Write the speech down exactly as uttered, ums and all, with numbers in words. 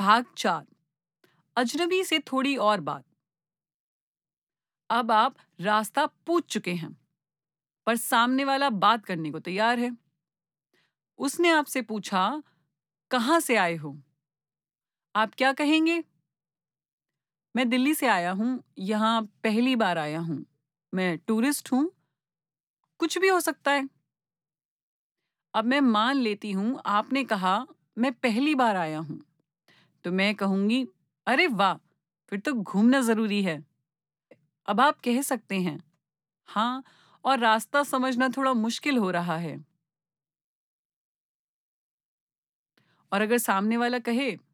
भाग चार। अजनबी से थोड़ी और बात। अब आप रास्ता पूछ चुके हैं, पर सामने वाला बात करने को तैयार है। उसने आपसे पूछा, कहाँ से आए हो? आप क्या कहेंगे? मैं दिल्ली से आया हूँ, यहाँ पहली बार आया हूँ। मैं टूरिस्ट हूँ। कुछ भी हो सकता है। अब मैं मान लेती हूँ आपने कहा मैं पहली बार आया हूँ, तो मैं कहूँगी, अरे वाह, फिर तो घूमना ज़रूरी है। अब आप कह सकते हैं, हाँ, और रास्ता समझना थोड़ा मुश्किल हो रहा है। और अगर सामने वाला कहे,